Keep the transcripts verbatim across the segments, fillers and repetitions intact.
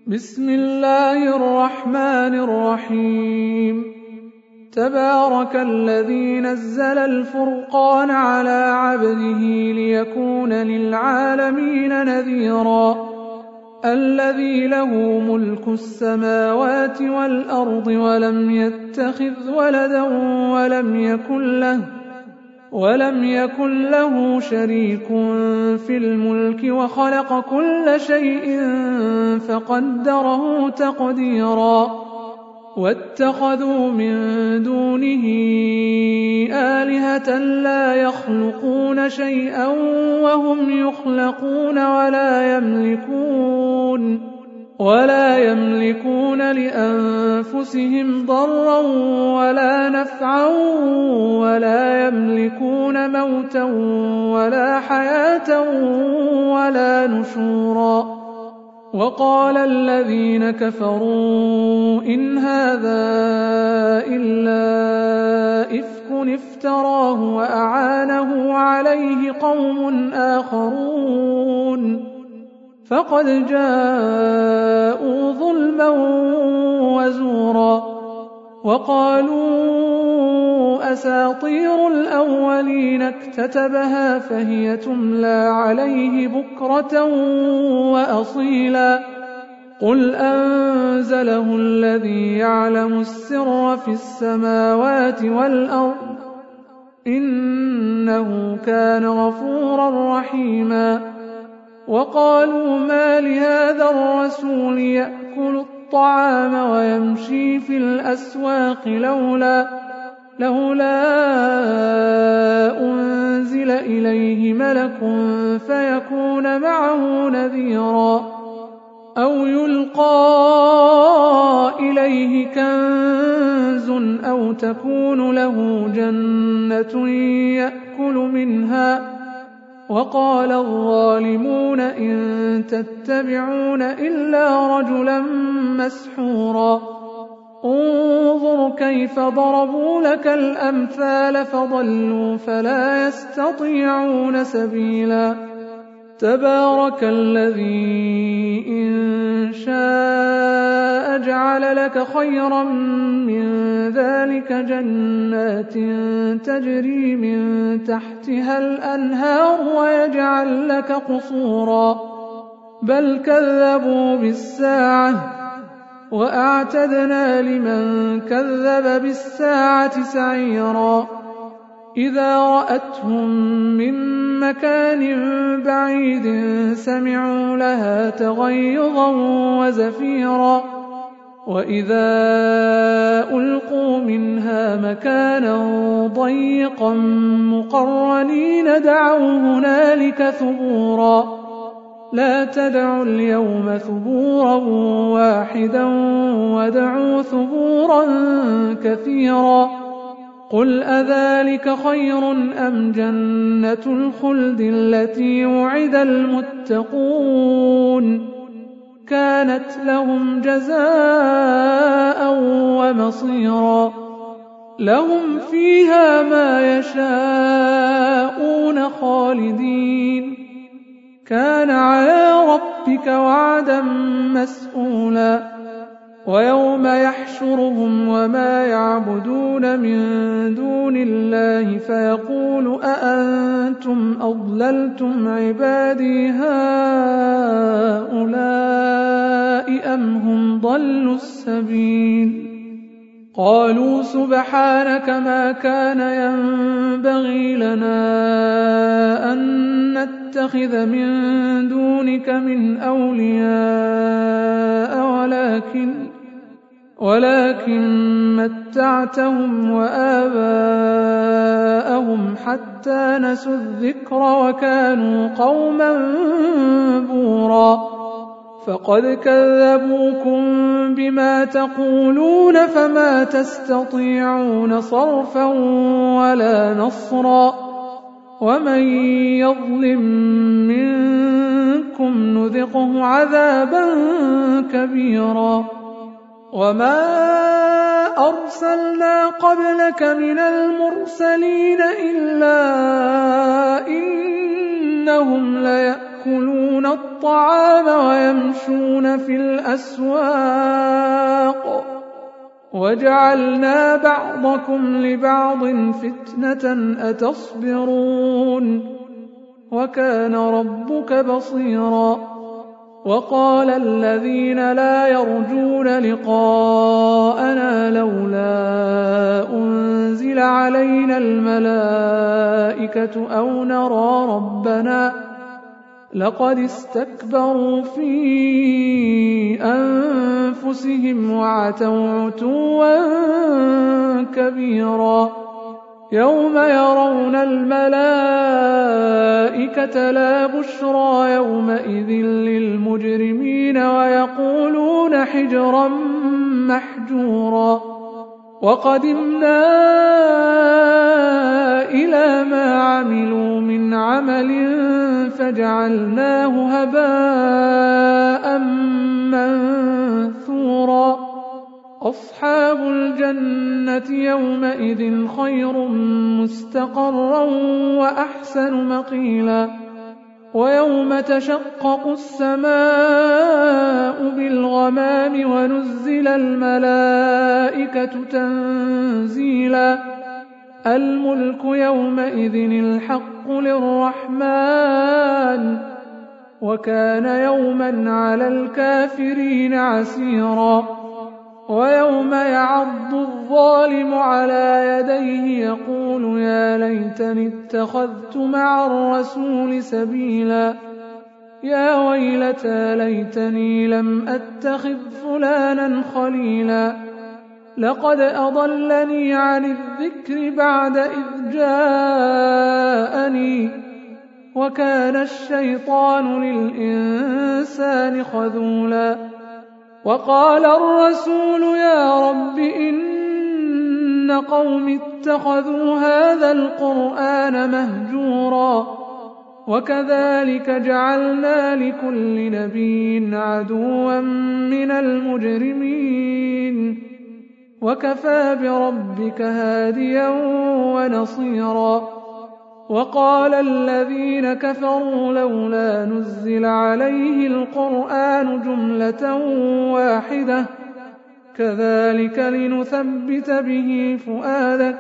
بسم الله الرحمن الرحيم تبارك الذي نزل الفرقان على عبده ليكون للعالمين نذيرا الذي له ملك السماوات والأرض ولم يتخذ ولدا ولم يكن له ولم يكن له شريك في الملك وخلق كل شيء فقدره تقديرا واتخذوا من دونه آلهة لا يخلقون شيئا وهم يخلقون ولا يملكون ولا يملكون لأنفسهم ضرا ولا نفعا ولا يملكون موتا ولا حياة ولا نشورا وقال الذين كفروا إن هذا إلا إفك افتراه وأعانه عليه قوم آخرون فقد جاءوا ظلما وزورا وقالوا أساطير الأولين اكتتبها فهي تملى عليه بكرة وأصيلا قل أنزله الذي يعلم السر في السماوات والأرض إنه كان غفورا رحيما وقالوا ما لهذا الرسول يأكل الطعام ويمشي في الأسواق لولا لولا أنزل إليه ملك فيكون معه نذيرا أو يلقى إليه كنز أو تكون له جنة يأكل منها وقال الظالمون إن تتبعون إلا رجلا مسحورا انظر كيف ضربوا لك الأمثال فضلوا فلا يستطيعون سبيلا تبارك الذي إن شاء جعل لك خيرا من ذلك جنات تجري من تحتها الأنهار ويجعل لك قصورا بل كذبوا بالساعة وأعتدنا لمن كذب بالساعة سعيرا إذا رأتهم من مكان بعيد سمعوا لها تغيظا وزفيرا وإذا ألقوا منها مكانا ضيقا مقرنين دعوا هنالك ثبورا لا تدعوا اليوم ثبورا واحدا ودعوا ثبورا كثيرا قل أذلك خير أم جنة الخلد التي وعد المتقون كانت لهم جزاء ومصيرا لهم فيها ما يشاءون خالدين كان على ربك وعدا مسئولا ويوم يحشرهم وما يعبدون من دون الله فيقول أأنتم أضللتم عبادي هؤلاء أم هم ضلوا السبيل قالوا سبحانك ما كان ينبغي لنا أن نتخذ من دونك من أولياء ولكن ولكن متعتهم وآباءهم حتى نسوا الذكر وكانوا قوما بورا فقد كذبوكم بما تقولون فما تستطيعون صرفا ولا نصرا ومن يظلم منكم نذقه عذابا كبيرا وما أرسلنا قبلك من المرسلين إلا إنهم ليأكلون يأكلون الطعام ويمشون في الأسواق وجعلنا بعضكم لبعض فتنة أتصبرون وكان ربك بصيرا وقال الذين لا يرجون لقاءنا لولا أنزل علينا الملائكة أو نرى ربنا لقد استكبروا في أنفسهم وعتوا عتوا كبيرا يوم يرون الملائكة لا بشرى يومئذ للمجرمين ويقولون حجرا محجورا وقدمنا إلى ما عملوا من عمل فجعلناه هباء منثورا أصحاب الجنة يومئذ خير مستقرا وأحسن مقيلا ويوم تشقق السماء بالغمام ونزل الملائكة تنزيلا الملك يومئذ الحق للرحمن وكان يوما على الكافرين عسيرا ويوم يعض الظالم على يديه يقول يا ليتني اتخذت مع الرسول سبيلا يا ويلتى ليتني لم أتخذ فلانا خليلا لقد أضلني عن الذكر بعد إذ جاءني وكان الشيطان للإنسان خذولا وقال الرسول يا رب إن قوم اتخذوا هذا القرآن مهجورا وكذلك جعلنا لكل نبي عدوا من المجرمين وكفى بربك هاديا ونصيرا وقال الذين كفروا لولا نزل عليه القرآن جملة واحدة كذلك لنثبت به فؤادك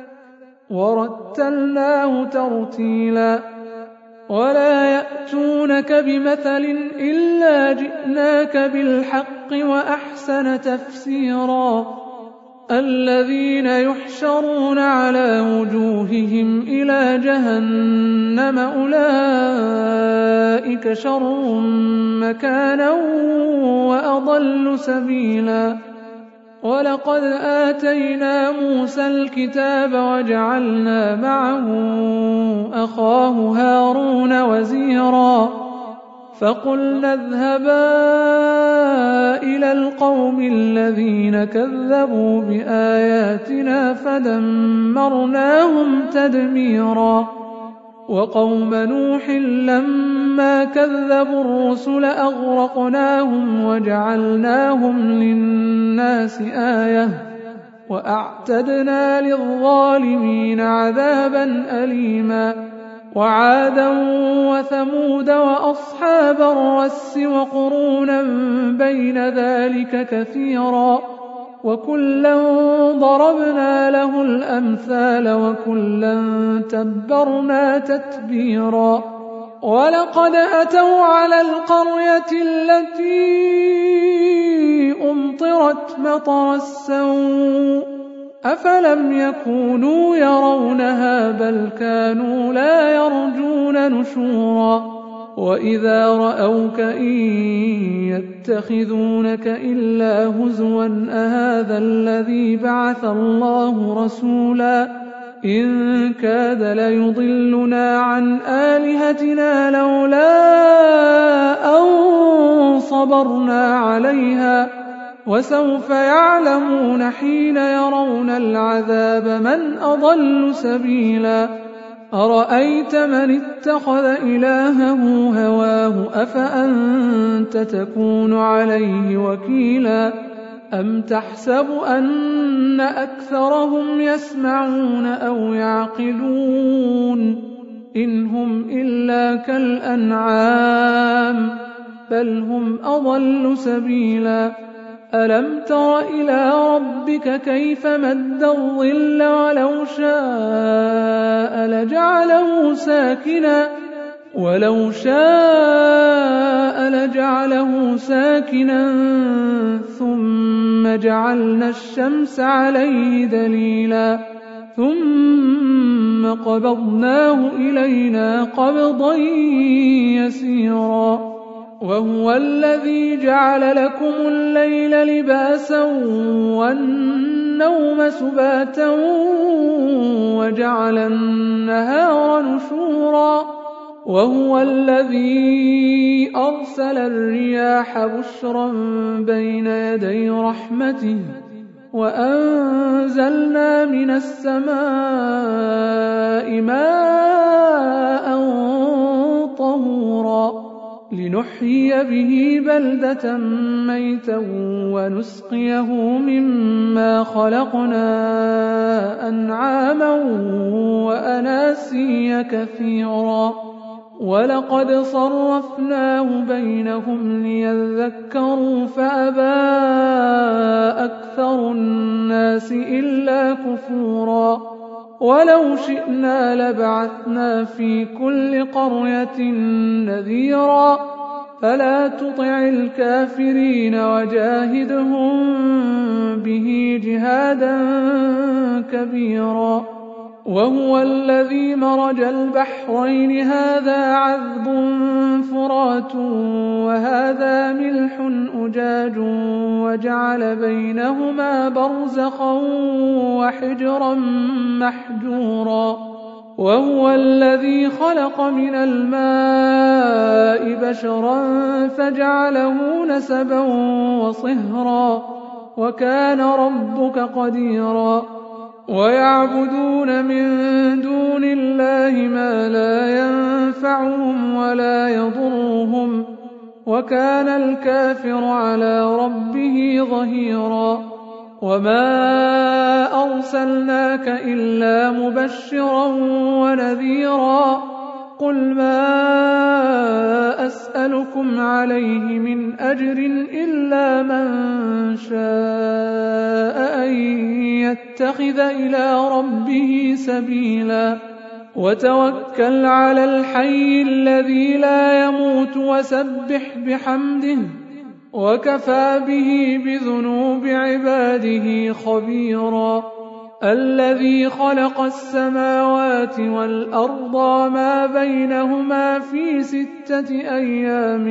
ورتلناه ترتيلا ولا يأتونك بمثل إلا جئناك بالحق وأحسن تفسيرا الذين يحشرون على وجوههم إلى جهنم أولئك شر مكانا وأضل سبيلا ولقد آتينا موسى الكتاب وجعلنا معه أخاه هارون وزيرا فقلنا اذهبا إلى القوم الذين كذبوا بآياتنا فدمرناهم تدميرا وقوم نوح لما كذبوا الرسل أغرقناهم وجعلناهم للناس آية وأعتدنا للظالمين عذابا أليما وعادا وثمود وأصحاب الرس وقرونا بين ذلك كثيرا وكلا ضربنا له الأمثال وكلا تبرنا تتبيرا ولقد أتوا على القرية التي أمطرت مطر السوء أفلم يكونوا يرونها بل كانوا لا يرجون نشورا وإذا رأوك إن يتخذونك إلا هزوا أهذا الذي بعث الله رسولا إن كاد ليضلنا عن آلهتنا لولا أن صبرنا عليها وسوف يعلمون حين يرون العذاب من أضل سبيلا أرأيت من اتخذ إلهه هواه أفأنت تكون عليه وكيلا أم تحسب أن أكثرهم يسمعون أو يعقلون إن هم إلا كالأنعام بل هم أضل سبيلا ألم تر إلى ربك كيف مد الظل ولو شاء لجعله ساكنا ولو شاء لجعله ساكنا ثم جعلنا الشمس عليه دليلا ثم قبضناه إلينا قبضا يسيرا وهو الذي جعل لكم الليل لباسا والنوم سباتا وجعل النهار نشورا وهو الذي أرسل الرياح بشرا بين يدي رحمته وأنزلنا من السماء ماء طهورا لنحيي به بلدة ميتا ونسقيه مما خلقنا أنعاما وأناسيا كثيرا ولقد صرفناه بينهم ليذكروا فأبى أكثر الناس إلا كفورا ولو شئنا لبعثنا في كل قرية نذيرا فلا تطع الكافرين وجاهدهم به جهادا كبيرا وهو الذي مرج البحرين هذا عذب فرات وهذا ملح أجاج وجعل بينهما برزخا وحجرا محجورا وهو الذي خلق من الماء بشرا فجعله نسبا وصهرا وكان ربك قديرا ويعبدون من دون الله ما لا ينفعهم ولا يضرهم وكان الكافر على ربه ظهيرا وما أرسلناك إلا مبشرا ونذيرا قل ما أسألكم عليه من أجر إلا من شاء أن يتخذ إلى ربه سبيلا وتوكل على الحي الذي لا يموت وسبح بحمده وكفى به بذنوب عباده خبيرا الذي خلق السماوات والأرض وما بينهما في ستة أيام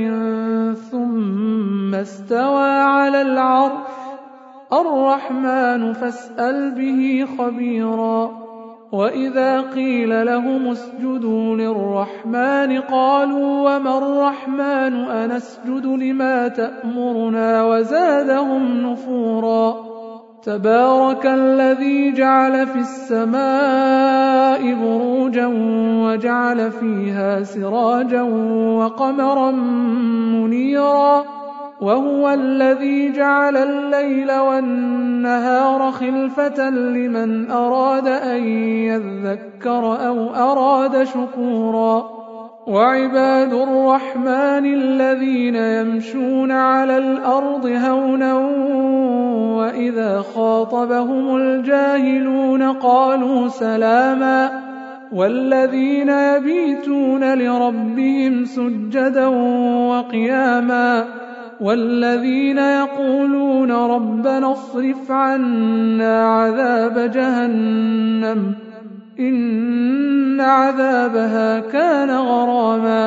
ثم استوى على العرش الرحمن فاسأل به خبيرا وإذا قيل لهم اسجدوا للرحمن قالوا وما الرحمن أنسجد لما تأمرنا وزادهم نفورا تبارك الذي جعل في السماء بروجا وجعل فيها سراجا وقمرا منيرا وهو الذي جعل الليل والنهار خلفة لمن أراد أن يذكر أو أراد شكورا وعباد الرحمن الذين يمشون على الأرض هونا وإذا خاطبهم الجاهلون قالوا سلاما والذين يبيتون لربهم سجدا وقياما والذين يقولون ربنا اصرف عنا عذاب جهنم إن عذابها كان غراما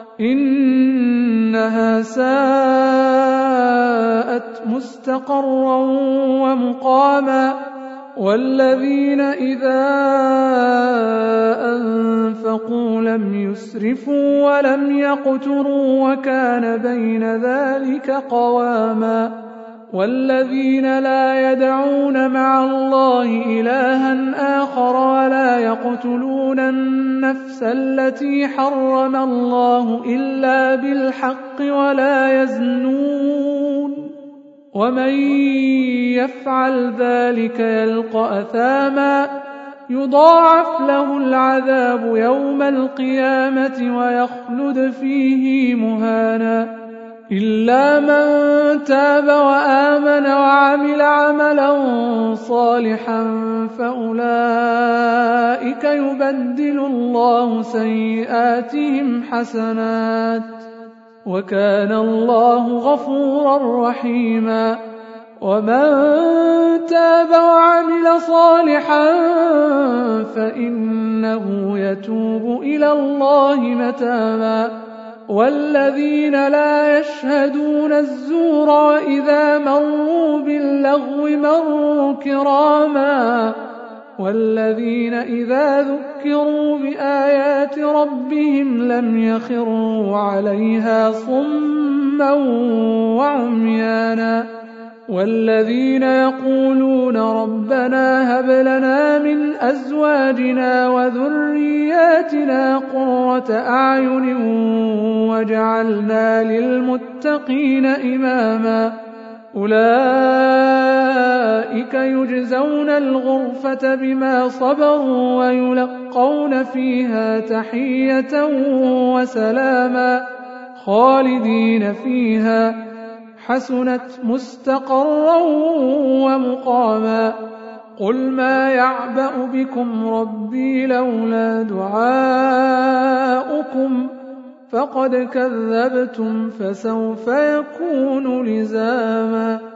إنها ساءت مستقرا ومقاما والذين إذا أنفقوا لم يسرفوا ولم يقتروا وكان بين ذلك قواما والذين لا يدعون مع الله إلها آخر ولا يقتلون النفس التي حرم الله إلا بالحق ولا يزنون ومن يفعل ذلك يلقى أثاما يضاعف له العذاب يوم القيامة ويخلد فيه مهانا إلا من تاب وآمن وعمل عملا صالحا فأولئك يبدل الله سيئاتهم حسنات وكان الله غفورا رحيما ومن تاب وعمل صالحا فإنه يتوب إلى الله متابا والذين لا يشهدون الزور وإذا مروا باللغو مروا كراما والذين إذا ذكروا بآيات ربهم لم يخروا عليها صما وعميانا والذين يقولون ربنا هب لنا من أزواجنا وذرياتنا قرة أعين واجعلنا للمتقين إماما أولئك يجزون الغرفة بما صبروا ويلقون فيها تحية وسلاما خالدين فيها حسنت مستقرا ومقاما قل ما يعبأ بكم ربي لولا دعاؤكم فقد كذبتم فسوف يكون لزاما